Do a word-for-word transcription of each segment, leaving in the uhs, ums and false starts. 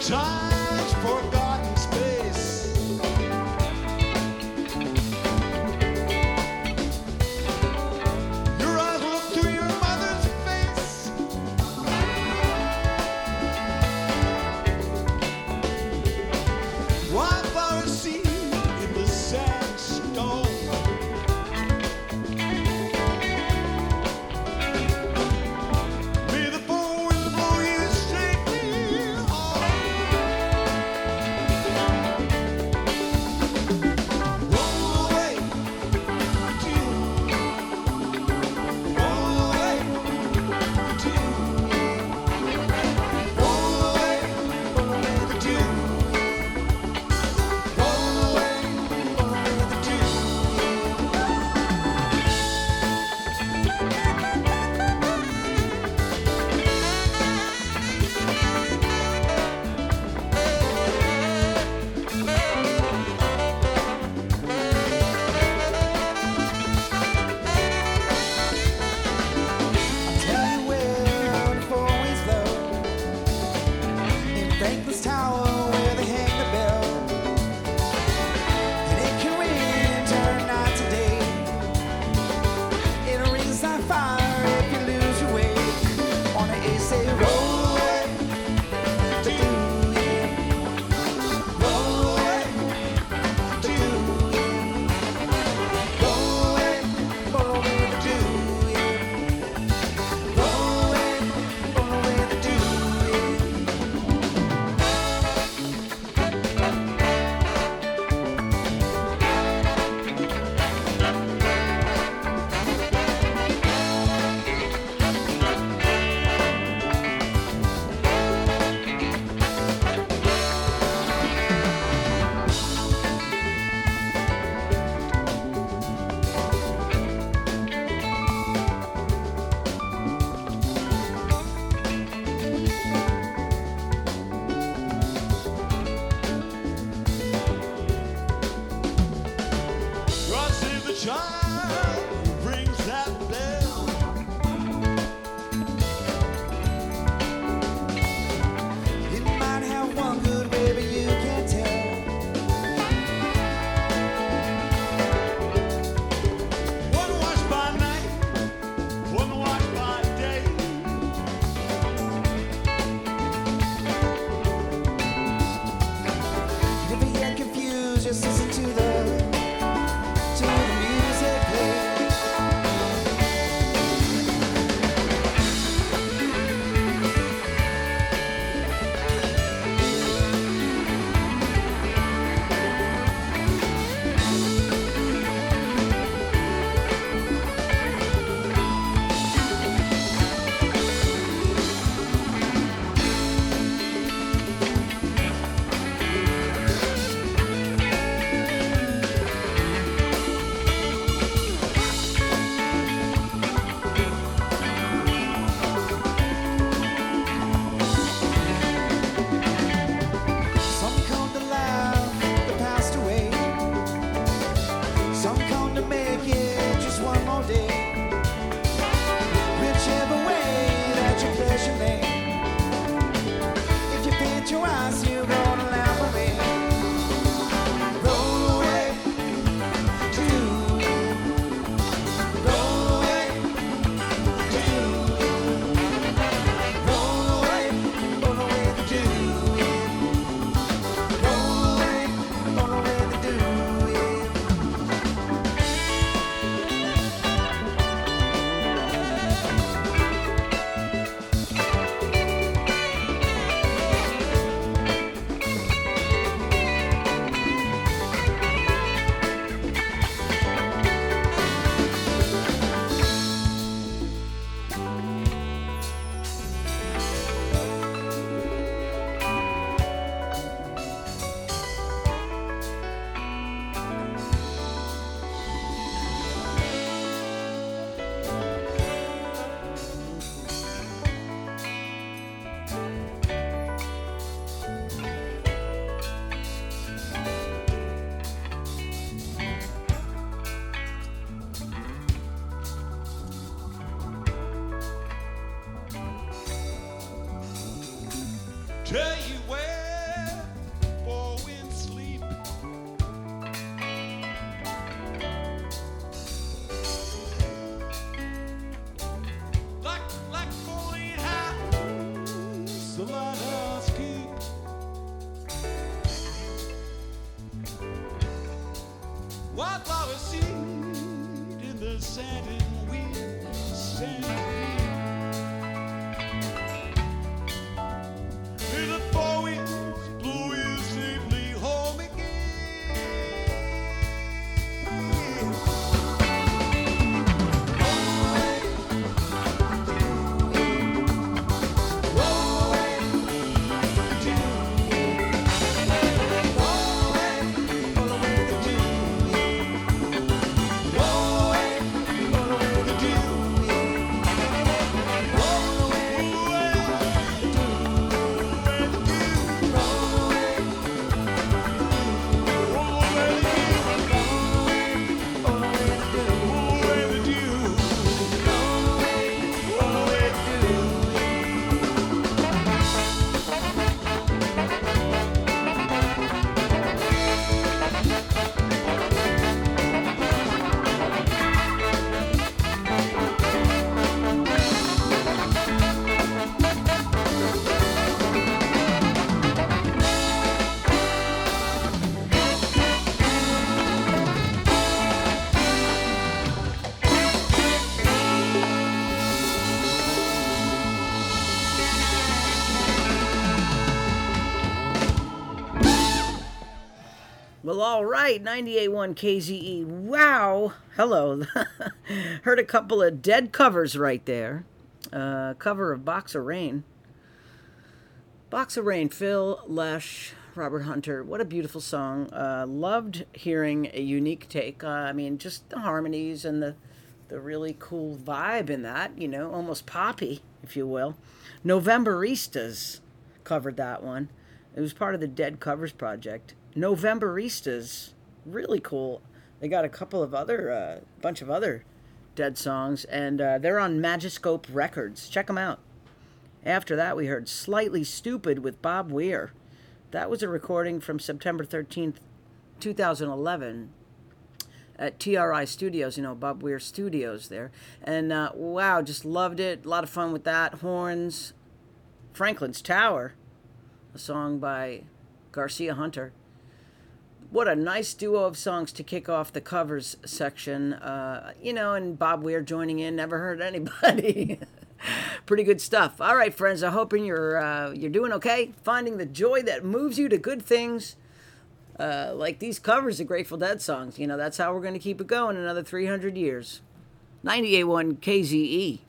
time's forgotten space. Your eyes look through your mother's face. Wildflower seed in the sandstone. May the four winds blow you straight home. Roll away, to roll away, to roll away, roll away the dew. Roll away, roll away the dew. Tell you where the four winds blow. In Franklin's Tower where they hang the bell. And it can rain, turn night to day. It rings like fire if you lose your way. On the A say roll away, to do yeah. Roll away, to do yeah. Roll away, roll away the dew yeah. Roll away, roll away the dew yeah. God save the child who rings that bell. It might have one good way, but you can't tell. One watch by night, one watch by day. If you get confused, just listen to the to the music play. Some come to laugh the past away. Some come to make it just one more day. Whichever way that your pleasure may. If you paint your eyes, you're gonna laugh away. Roll away, to roll away, to roll away, roll away the dew. Roll away, roll away the dew. Tell you where the lighthouse keep. Wildflower seed in the sand and wind, sand and wind. May the four winds blow you safely home again. Well, all right, ninety-eight point one K Z E. Wow. Hello. Heard a couple of dead covers right there. Uh, cover of Box of Rain. Box of Rain, Phil Lesh, Robert Hunter. What a beautiful song. Uh, loved hearing a unique take. Uh, I mean, just the harmonies and the, the really cool vibe in that, you know, almost poppy, if you will. Novemberistas covered that one. It was part of the Dead Covers project. Novemberistas, really cool. They got a couple of other, uh, bunch of other Dead songs, and uh, they're on Magiscope Records. Check them out. After that, we heard Slightly Stupid with Bob Weir. That was a recording from September thirteenth, twenty eleven at T R I Studios, you know, Bob Weir Studios there. And uh, wow, just loved it. A lot of fun with that. Horns, Franklin's Tower, a song by Garcia Hunter. What a nice duo of songs to kick off the covers section. Uh, you know, and Bob Weir joining in, never hurt anybody. Pretty good stuff. All right, friends, I'm hoping you're uh, you're doing okay, finding the joy that moves you to good things, uh, like these covers of Grateful Dead songs. You know, that's how we're going to keep it going another three hundred years. ninety-eight point one K Z E.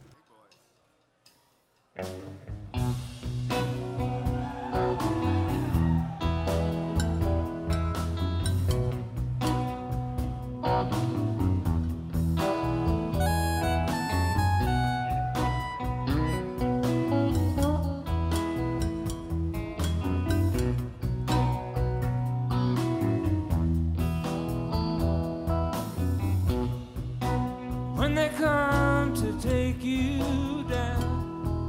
When they come to take you down,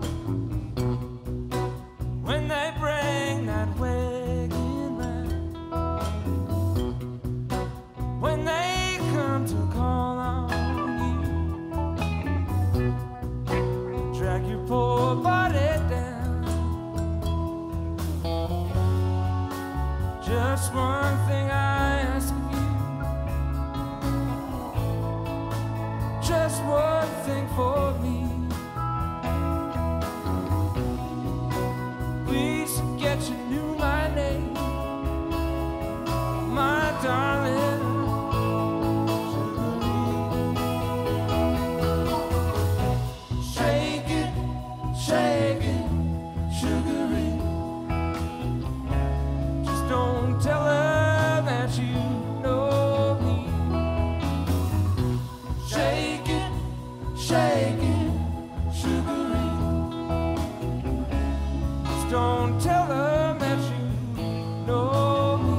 when they bring that wagon round, when they come to call on you, drag your poor body down. Just one thing I ask of you, just one thing for me. Please get you knew my name, my darling. Shake it, shake it, sugary. Just don't tell her that you know me. Shake it, shake it, sugary. Just don't tell her that you know me.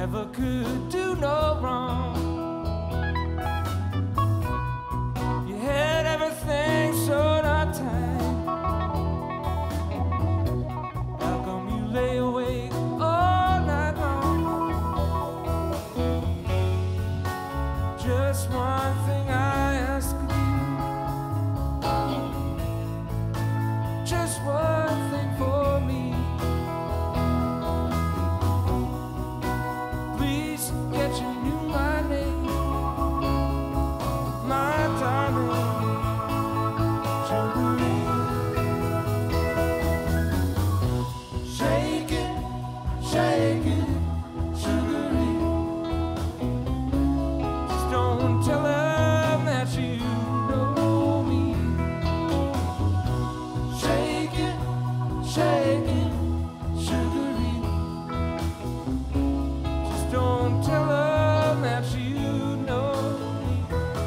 never could do no wrong. You had everything so not tight. How come you lay awake all night long? Just one thing I ask of you, just one thing for me. Please get you knew my name, my darling. Shake it, shake it, sugary. Just don't tell them that you know me. Shake it, shake it, sugary. Just don't tell them that you know me.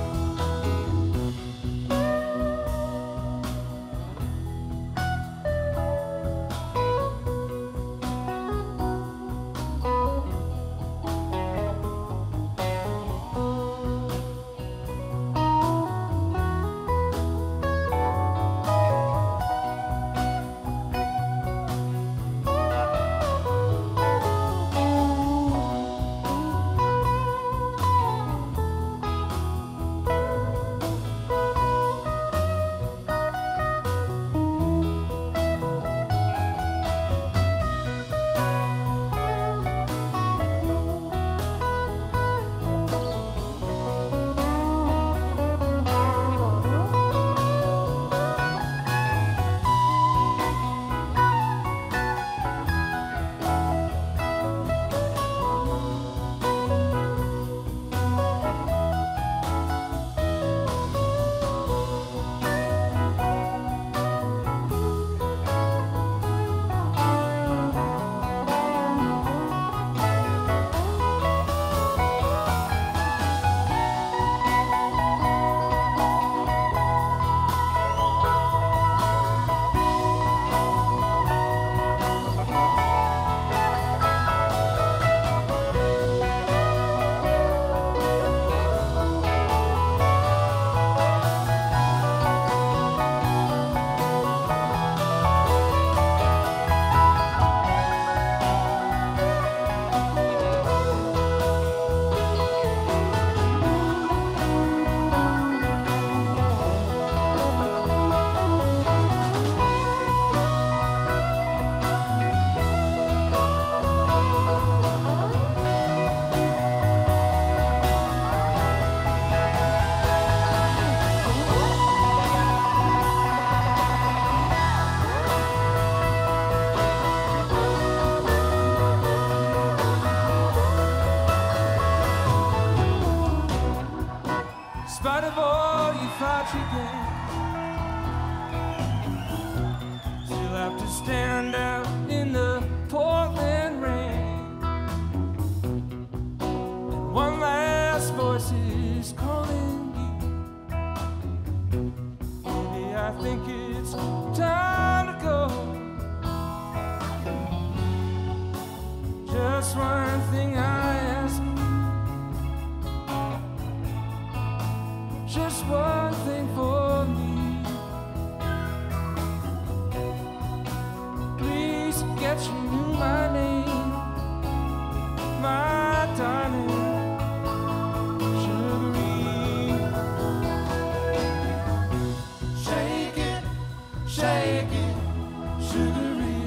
In spite of all you fought you get, still have to stand out in the Portland rain. And one last voice is calling you. Maybe I think it's time to go. Just one thing I ask, just one thing for me. Please get you knew my name, my darling, sugary. Shake it, shake it, sugary.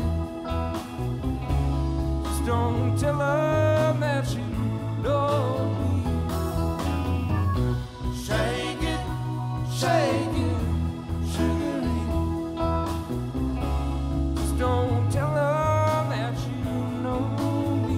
Just don't tell them that you know me. Shake it, shake it, sugary. Just don't tell them that you know me.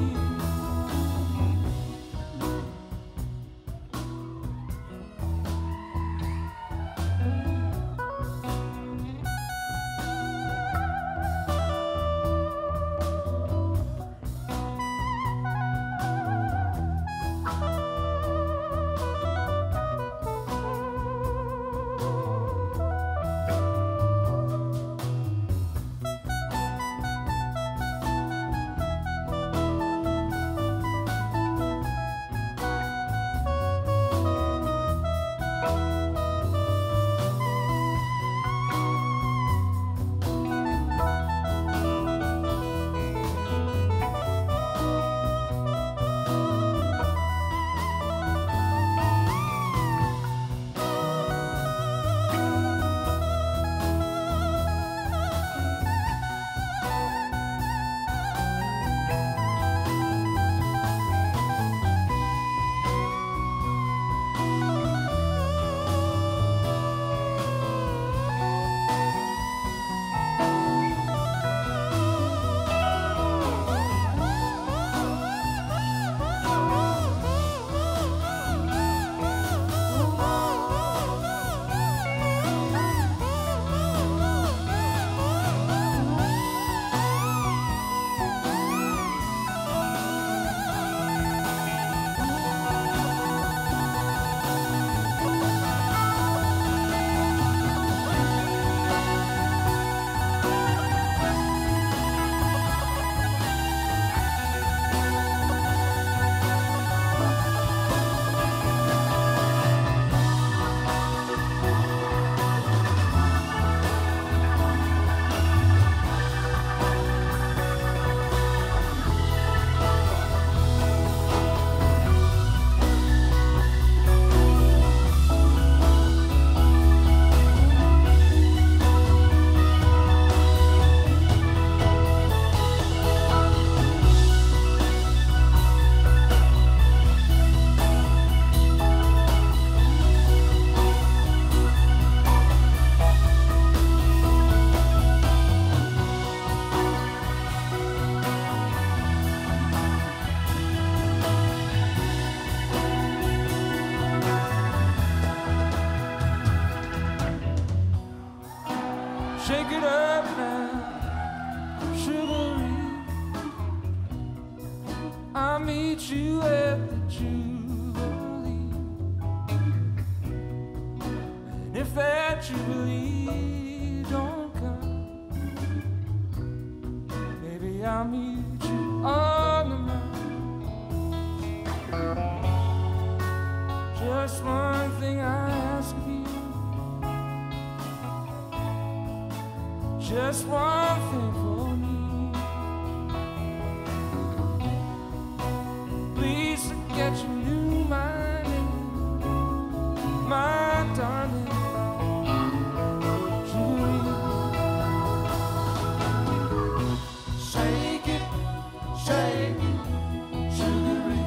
I'll meet you at the Jubilee. And if that Jubilee don't come, maybe I'll meet you on the mountain. Just one thing I ask of you, just one thing for me. Please forget you knew my name, my darling Julie. Shake it, shake it, Sugaree.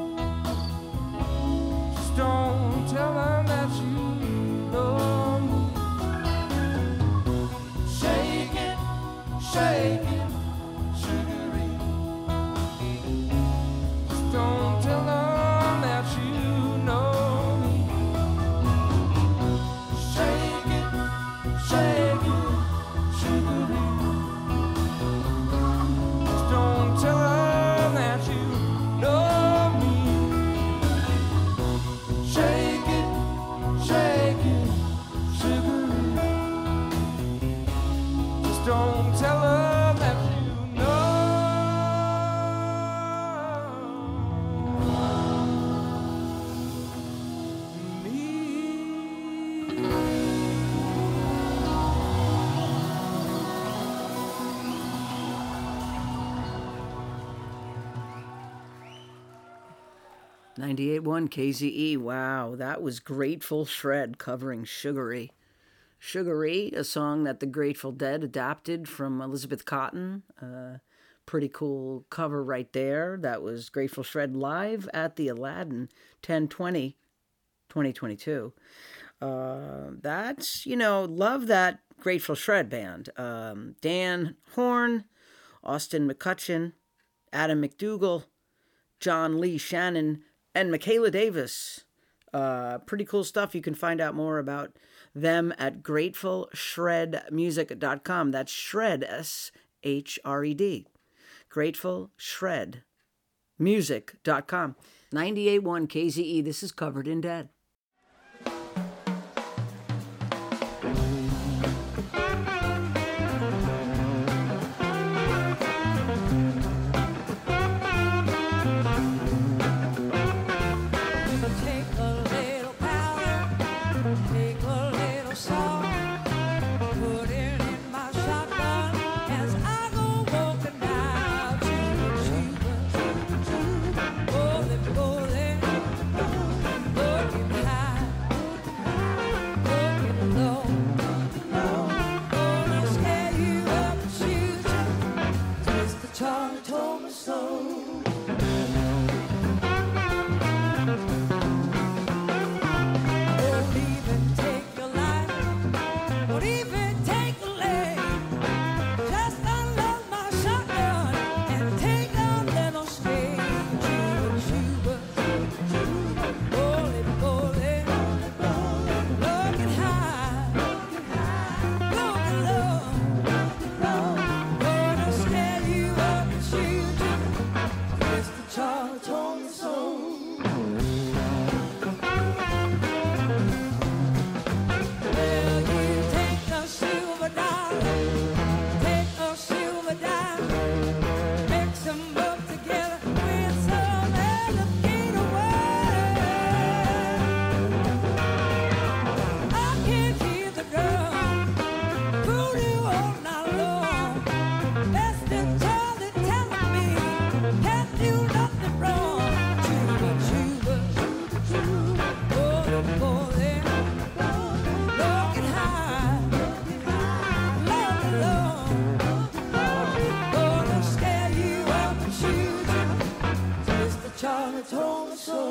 Just don't tell them that you know me. Shake it, shake it, Sugaree. Just don't tell them that you know me. Shake it, shake it, Sugaree. Just don't tell them that you know me. Shake it, shake it, Sugaree. Just don't tell her that you know me. ninety-eight point one K Z E. Wow, that was Grateful Shred covering Sugaree. Sugaree, a song that the Grateful Dead adapted from Elizabeth Cotten. Uh, pretty cool cover right there. That was Grateful Shred live at the Aladdin ten twenty twenty twenty-two. Uh, that's, you know, love that Grateful Shred band. Um, Dan Horn, Austin McCutcheon, Adam McDougall, John Lee Shannon, and Michaela Davis. Uh, pretty cool stuff. You can find out more about them at grateful shred music dot com. That's shred, S H R E D. grateful shred music dot com. ninety-eight point one K Z E. This is Covered in Dead. Take a little powder, take a little salt, put it in my shotgun as I go walking down to the Cuba. Bullet, bullet, looking high, looking low, gonna scare you up and shoot you. Mister Charlie told me so. Won't even take your life, won't even take a leg. Just unload my shotgun and take a little stage. Cuba, Cuba, bullet, bullet, looking high, looking low, gonna scare you up and shoot you. Mister Charlie told me so. Well, you take a silver dollar, take a silver dime, mix them up together with some alligator wine. I can't hear the drum, voodoo all night long. Mister Charlie telling me can't do nothing wrong. Cuba, Cuba, bullet, bullet, looking high, looking low, gonna scare you up and shoot you. Mister Charlie told me so.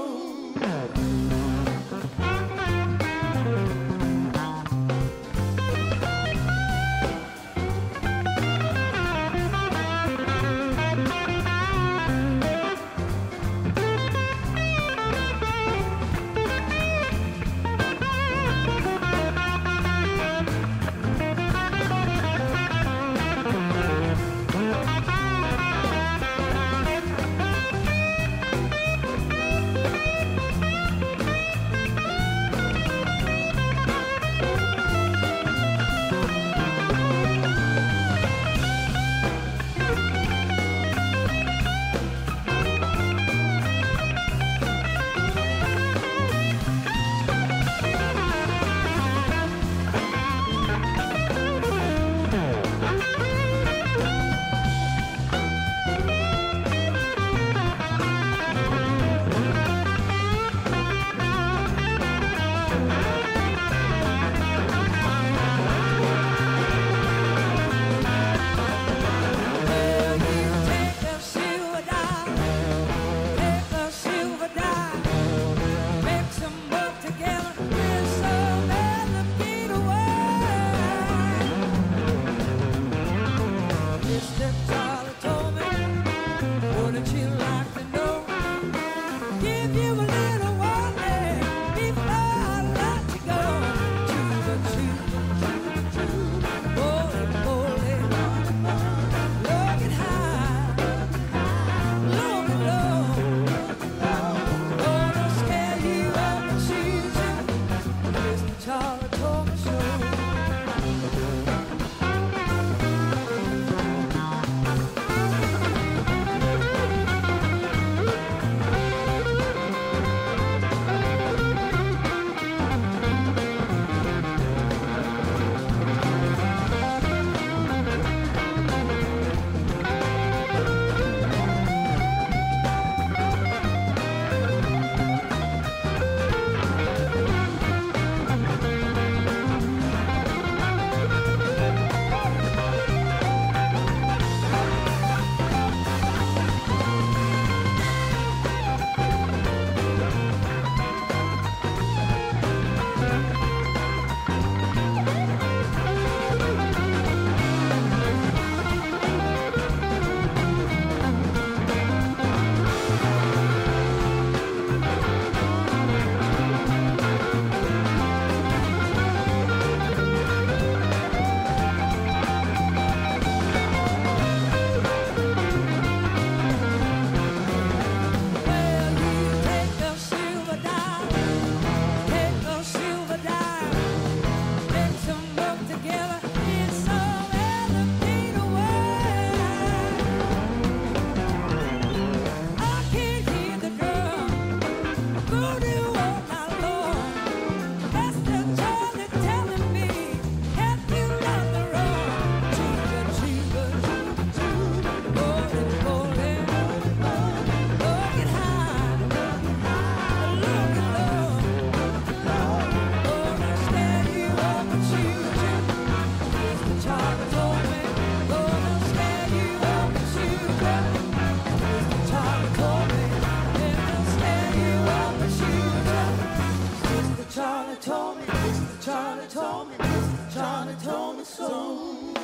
song.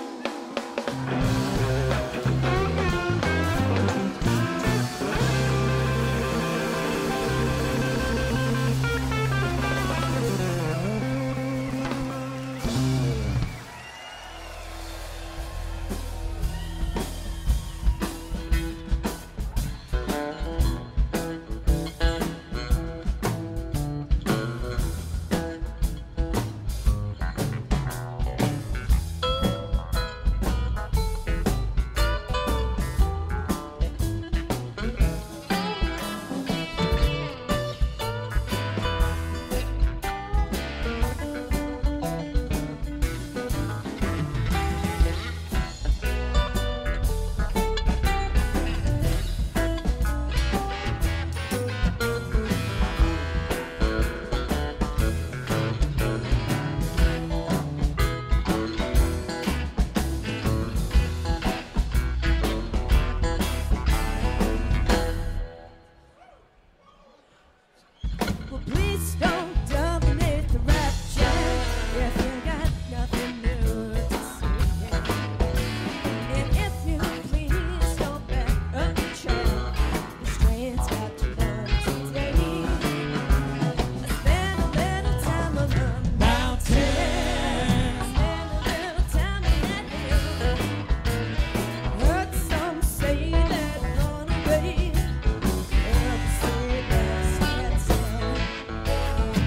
Well, please don't dominate the rapture if you got nothing new to say. And if you please don't back up the track, the train's got to run today. Spend a little time on the mountain. Spend a little time in that hill. Heard some say that run away. Others say that's that's it.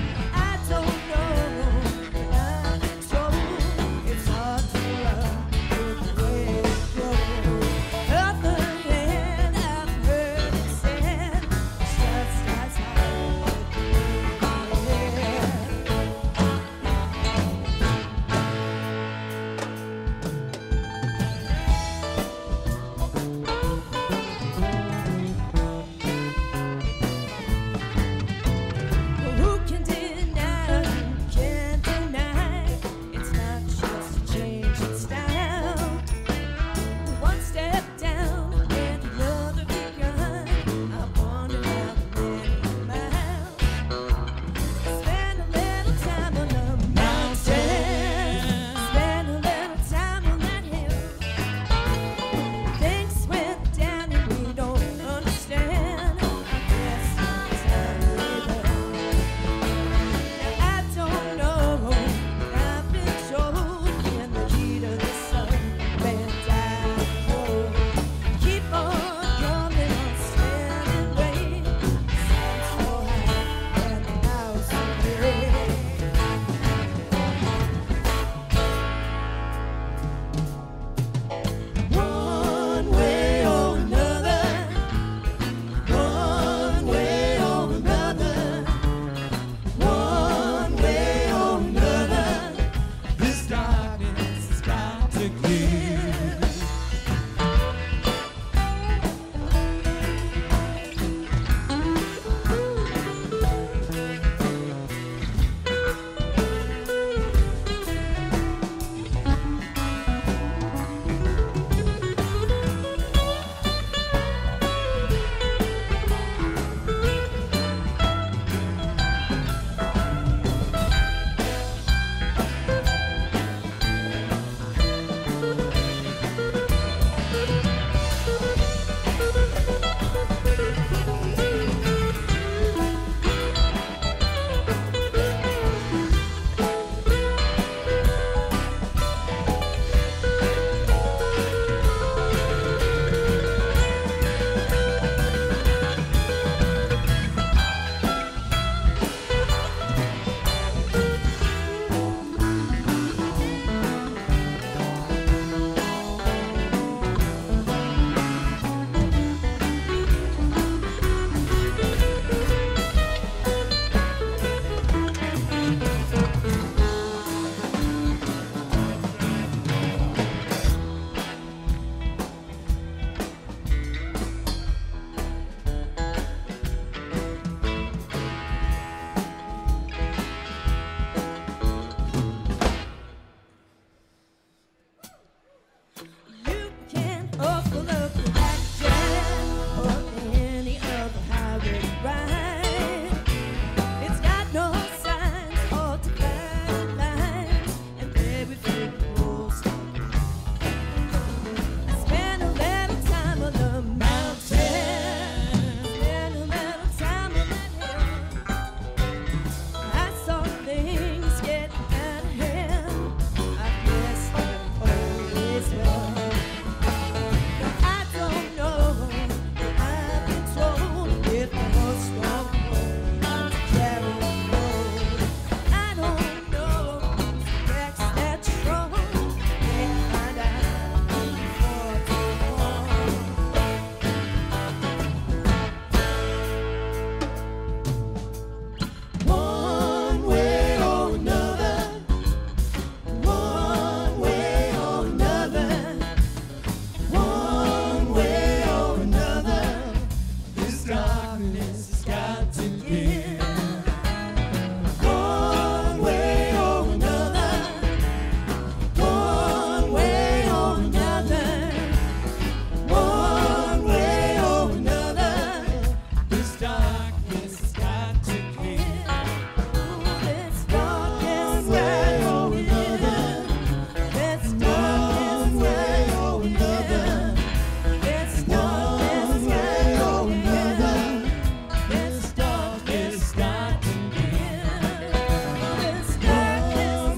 This darkness has got to clear. This darkness got to clear. This darkness got to clear. This darkness got to clear. This darkness got to clear. This darkness got to clear. This darkness got to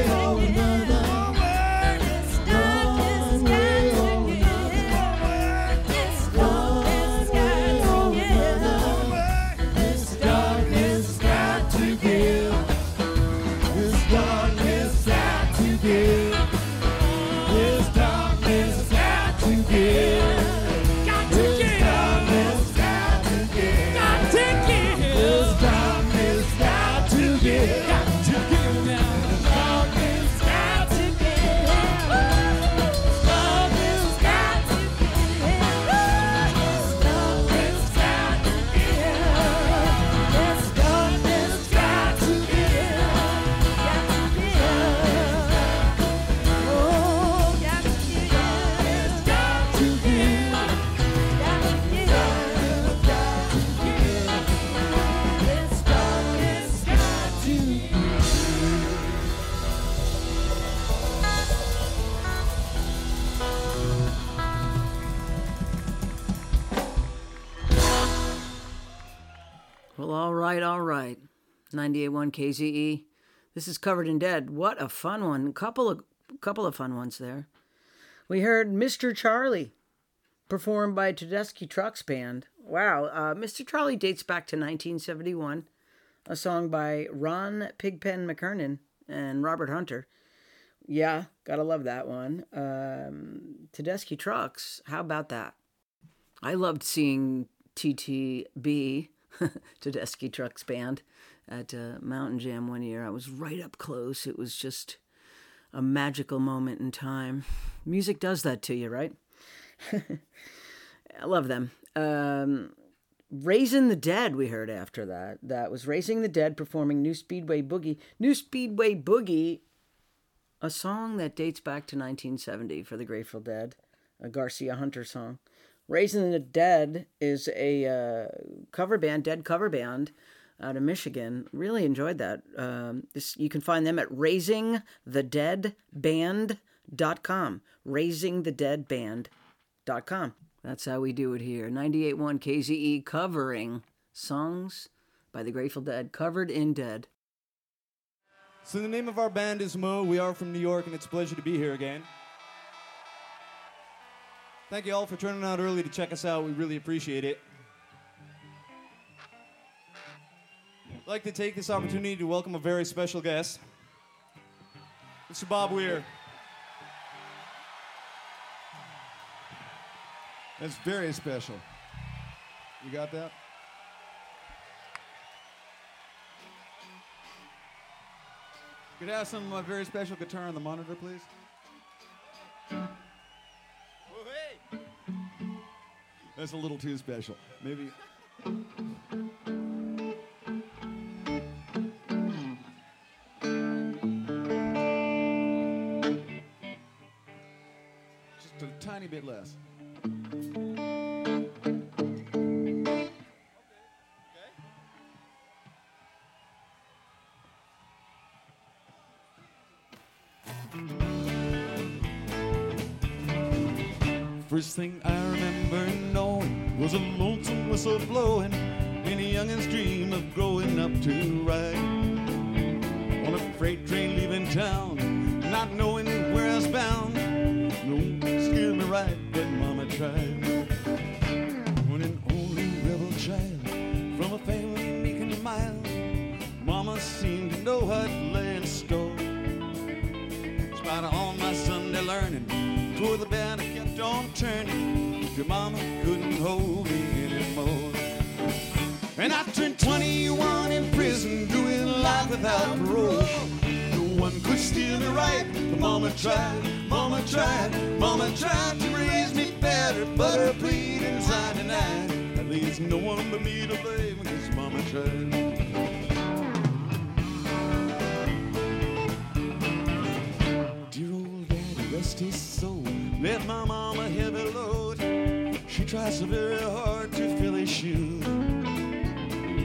clear. This darkness got to give. This darkness got to give. This darkness got to give. Got to give. This darkness got to give. Got to give. This darkness got to give. Got to give now. This darkness got to give. This darkness got to give. This darkness got to give. This darkness got to give. Got to give. Oh, got to give. It's got to give. Got to give. Got to give. This darkness got to give. Well, all right, all right. ninety-eight point one K Z E. This is Covered in Dead. What a fun one. Couple of couple of fun ones there. We heard Mister Charlie, performed by Tedeschi Trucks Band. Wow, uh, Mister Charlie dates back to nineteen seventy-one. A song by Ron Pigpen McKernan and Robert Hunter. Yeah, gotta love that one. Um, Tedeschi Trucks, how about that? I loved seeing T T B, Tedeschi Trucks Band, at uh, Mountain Jam one year. I was right up close. It was just a magical moment in time. Music does that to you, right? I love them. Um, Raising the Dead, we heard after that. That was Raising the Dead performing New Speedway Boogie. New Speedway Boogie, a song that dates back to nineteen seventy for the Grateful Dead, a Garcia Hunter song. Raising the Dead is a uh, cover band, dead cover band out of Michigan. Really enjoyed that. Um, this you can find them at raising the dead band dot com. raising the dead band dot com. That's how we do it here. ninety-eight point one K Z E covering songs by the Grateful Dead, covered in Dead. So the name of our band is Mo. We are from New York, and it's a pleasure to be here again. Thank you all for turning out early to check us out. We really appreciate it. I'd like to take this opportunity to welcome a very special guest, Mister Bob Weir. That's very special. You got that? Could I have some of my very special guitar on the monitor, please? That's a little too special. Maybe. Just a tiny bit less. First thing I remember knowing was a lonesome whistle blowing in a youngin's dream of growing up to ride on a freight train leaving town, not knowing where I was bound. No, scared me right, but Mama tried. When an only rebel child from a family making miles, Mama seemed to know what lay in store. In spite of all my Sunday learning, toward the bed I kept on turning till Mama couldn't hold me anymore. And I turned twenty-one in prison, doing life without parole. No one could steal me right, but Mama tried, Mama tried, Mama tried to raise me better, but her pleadings I denied. At least no one but me to blame, because Mama tried. Rest his soul, let my mama heavy load. She tried so very hard to fill his shoes.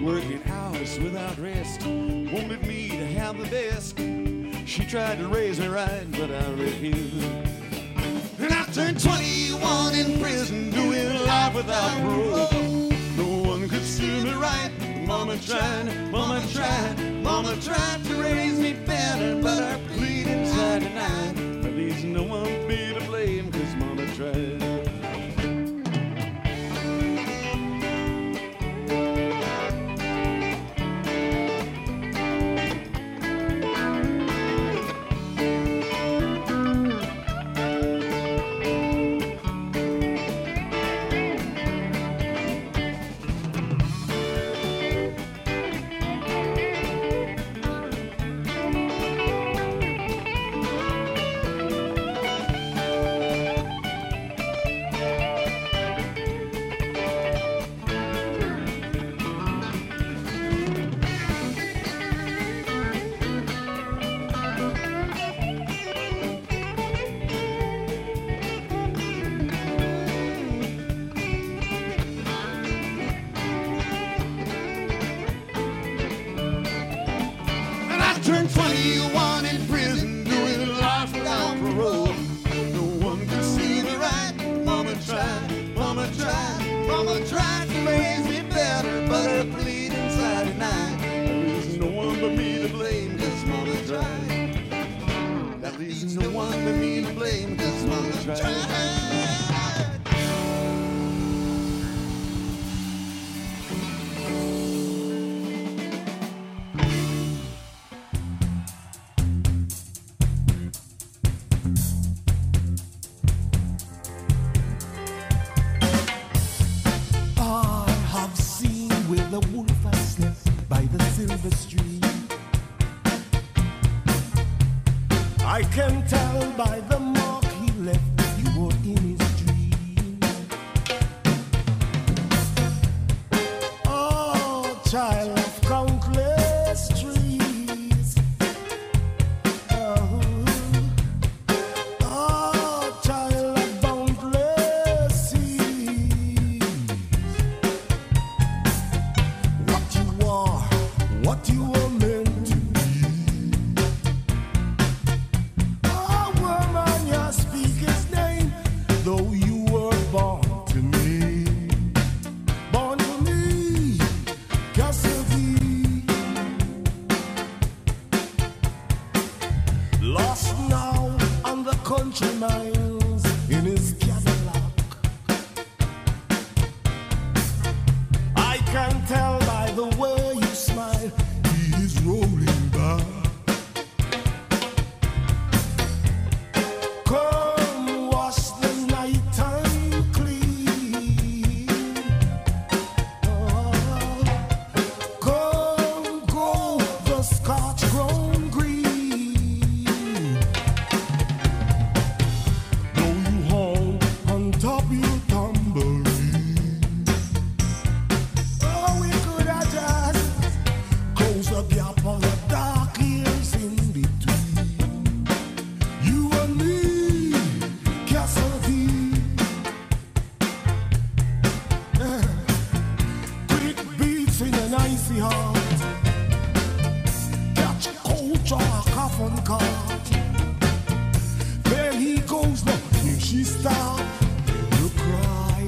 working hours without rest, wanted me to have the best. She tried to raise me right, but I refused. And I turned twenty-one in prison, doing life without parole. No one could see me right. Mama tried, mama tried, mama tried to raise me better, but I plead inside tonight. At least no one will be to blame, cause mama tried. Turned twenty-one in prison, doing life without parole. No one could see me right. Mama tried, mama tried, mama tried to raise me better, but her bleed inside tonight. There's no one but me to blame, cause mama tried. That leaves no one but me to blame, cause mama tried. The wolf has slept by the silver stream. I can tell by the mark he left that you were in his dream. Oh, child of countless trees. Oh, oh, child of boundless seas. What you were meant to be. Oh, woman, you speak his name, though you were born to me. Born to me, Cassidy. Lost now on the country miles in his Cadillac. I can tell by the way you smile, he is rolling by. Come wash the nighttime clean. Oh, come grow the scotch grown green. Though you hung on top of your tambourine. Oh, we could have just closed the gap on the dark years in between. You and me, Cassidy. Eh, quick beats in an icy heart. Catch a coach or a coffin cart. There he goes now, if she stop, you cry.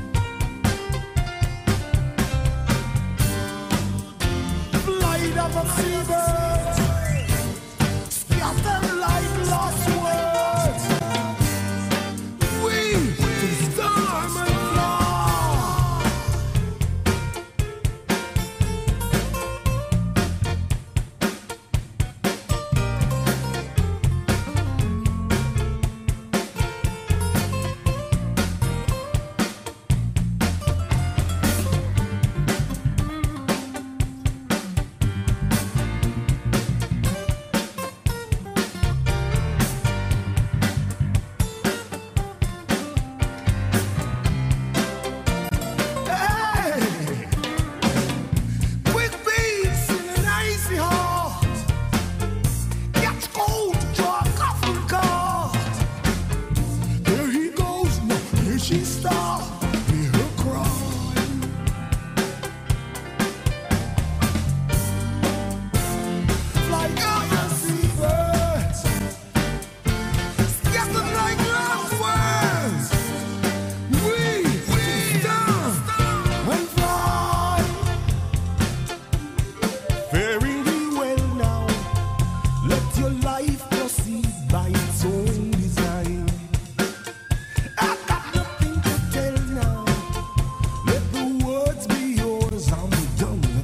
Flight of a seabird, scatter like lost words. We to storm and fly.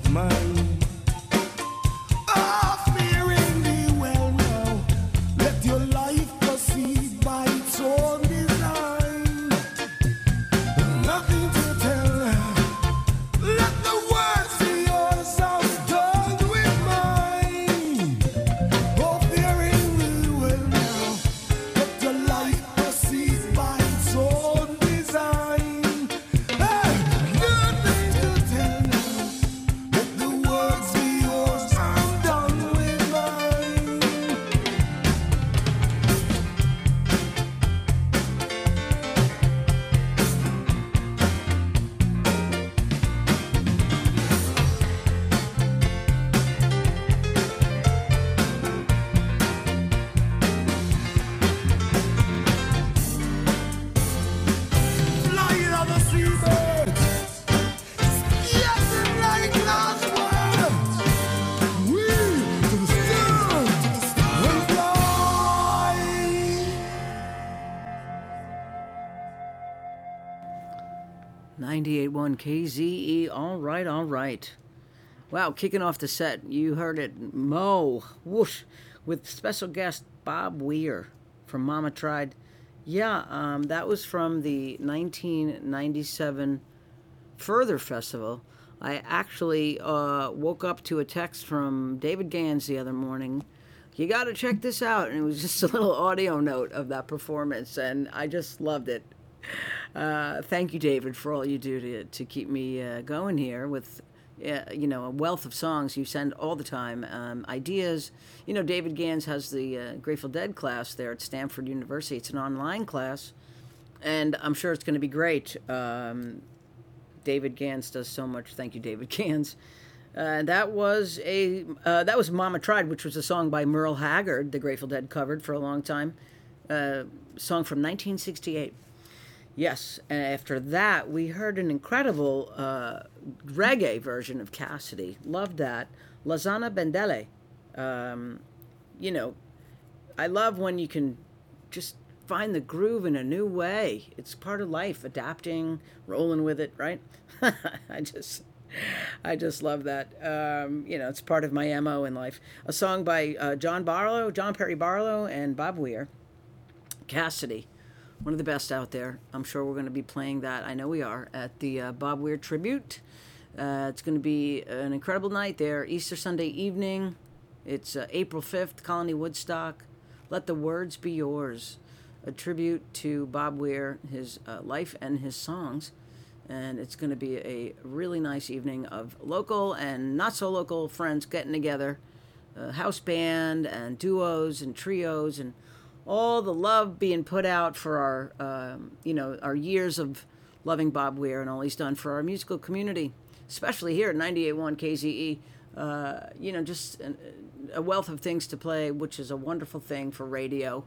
mine. Oh, fearing thee well now, let your life proceed by its own design. Nothing to tell, let the words be yours, I'm done with mine. Oh, fearing thee well now, let your life proceed by its own design. Hey, nothing to tell now, let the words be yours, I'm done with mine. Flying on the seabirds, yelling like lost words. We to the stars, to the stars and fly. ninety-eight point one K Z E. All right, all right. Wow, kicking off the set, you heard it, Mo, whoosh, with special guest Bob Weir from Mama Tried. Yeah, um, that was from the nineteen ninety-seven Further Festival. I actually uh, woke up to a text from David Gans the other morning. You got to check this out. And it was just a little audio note of that performance, and I just loved it. Uh, thank you, David, for all you do to, to keep me uh, going here with, uh, you know, a wealth of songs you send all the time, um, ideas. You know, David Gans has the uh, Grateful Dead class there at Stanford University. It's an online class, and I'm sure it's going to be great. Um, David Gans does so much. Thank you, David Gans. Uh, that was a uh, that was Mama Tried, which was a song by Merle Haggard, the Grateful Dead covered for a long time. Uh, song from nineteen sixty-eight. Yes, and after that, we heard an incredible uh, reggae version of Cassidy. Loved that. Lazana Bendele. Um, you know, I love when you can just find the groove in a new way. It's part of life, adapting, rolling with it, right? I just... I just love that. Um, you know, it's part of my M O in life. A song by uh, John Barlow, John Perry Barlow, and Bob Weir. Cassidy, one of the best out there. I'm sure we're going to be playing that. I know we are at the uh, Bob Weir tribute. Uh, it's going to be an incredible night there. Easter Sunday evening. It's uh, April fifth, Colony Woodstock. Let the Words Be Yours. A tribute to Bob Weir, his uh, life and his songs. And it's going to be a really nice evening of local and not so local friends getting together, uh, house band and duos and trios, and all the love being put out for our, um, you know, our years of loving Bob Weir and all he's done for our musical community, especially here at ninety-eight point one K Z E. Uh, you know, just a, a wealth of things to play, which is a wonderful thing for radio.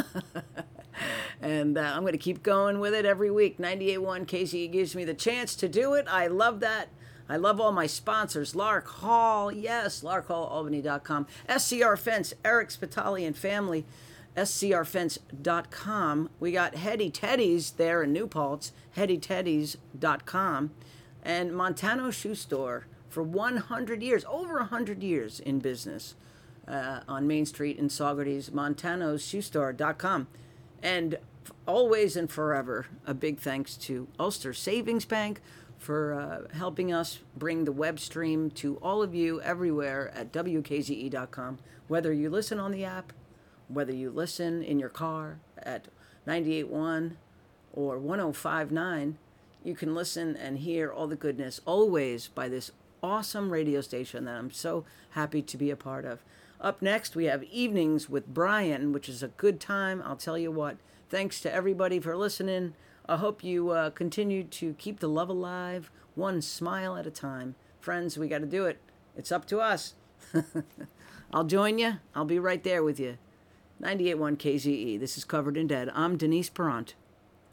And uh, I'm going to keep going with it every week. ninety-eight point one K Z E gives me the chance to do it. I love that. I love all my sponsors. Lark Hall, yes, lark hall albany dot com. S C R Fence, Eric Spitali and family, S C R fence dot com. We got Hetty Teddy's there in New Paltz, hetty teddies dot com. And Montano Shoe Store for one hundred years, over one hundred years in business uh, on Main Street in Saugerties, montanos shoe store dot com. And always and forever, a big thanks to Ulster Savings Bank for uh, helping us bring the web stream to all of you everywhere at W K Z E dot com. Whether you listen on the app, whether you listen in your car at ninety-eight point one or one oh five point nine, you can listen and hear all the goodness always by this awesome radio station that I'm so happy to be a part of. Up next, we have Evenings with Brian, which is a good time. I'll tell you what. Thanks to everybody for listening. I hope you uh, continue to keep the love alive, one smile at a time. Friends, we got to do it. It's up to us. I'll join you. I'll be right there with you. ninety-eight point one K Z E. This is Covered in Dead. I'm Denise Perrant.